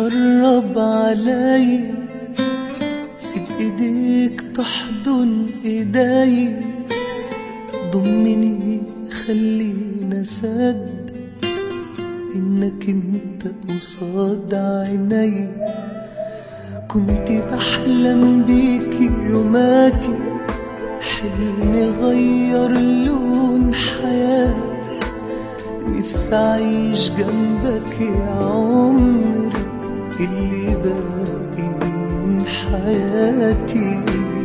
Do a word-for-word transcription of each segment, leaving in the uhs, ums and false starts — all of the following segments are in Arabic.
قرب علي، سيب ايديك تحضن ايدي، ضمني خلينا اصدق انك انت قصاد عيني. كنت بحلم بيكي يوماتي، حلمي غير لون حياتي، نفسي اعيش جنبك يا عمري اللي باقي من حياتي.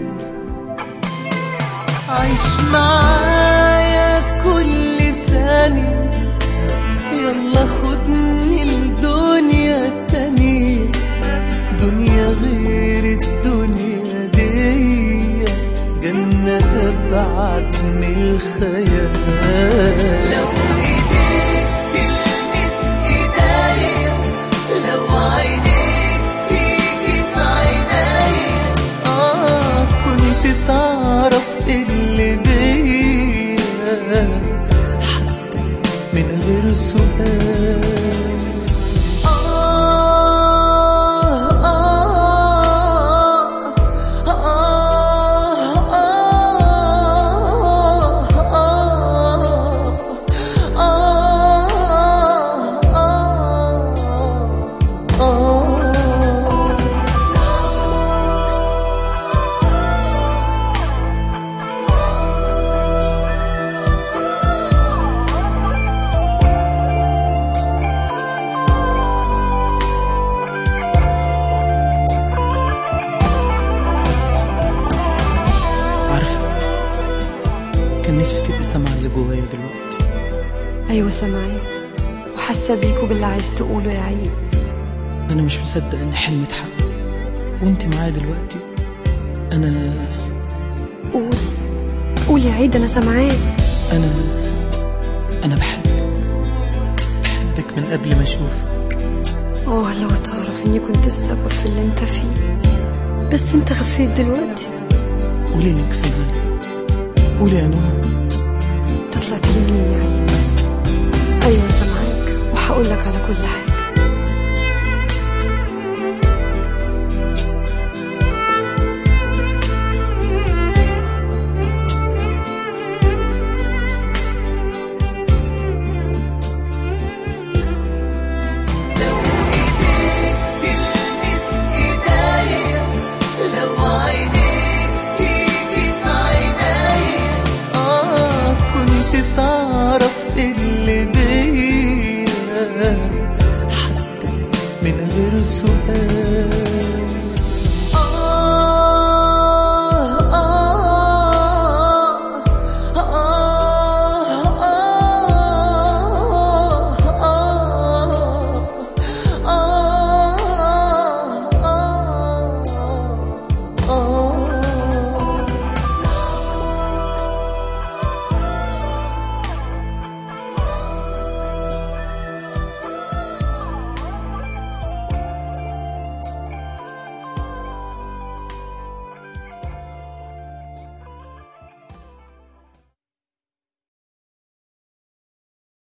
عيش معايا كل ثانية، يلا خدني لدنيا تانية، دنيا غير الدنيا دي، جنة أبعد من الخيال. لو إيديك تلمس إيديا، لو عينيك تيجي في عينيا، آه كنت تعرف اللي بيا حتى من غير سؤال. كان نفسي تبقي سامعة اللي جوايا دلوقتي. أيوة سامعاك وحاسة بيك وباللي عايز تقوله يا عيد. أنا مش مصدق إن حلمي اتحقق وأنت معايا دلوقتي. أنا قول قول يا عيد، أنا سامعاك. أنا أنا بحبك بحبك من قبل ما أشوفك. آه لو تعرف إني كنت السبب في اللي أنت فيه، بس أنت خفيت دلوقتي. قولي إنك سامعاني، قولي يا نوح. انت طلعت لي منين يا عيد؟ ايوه سامعاك وهقول لك على كل حاجه.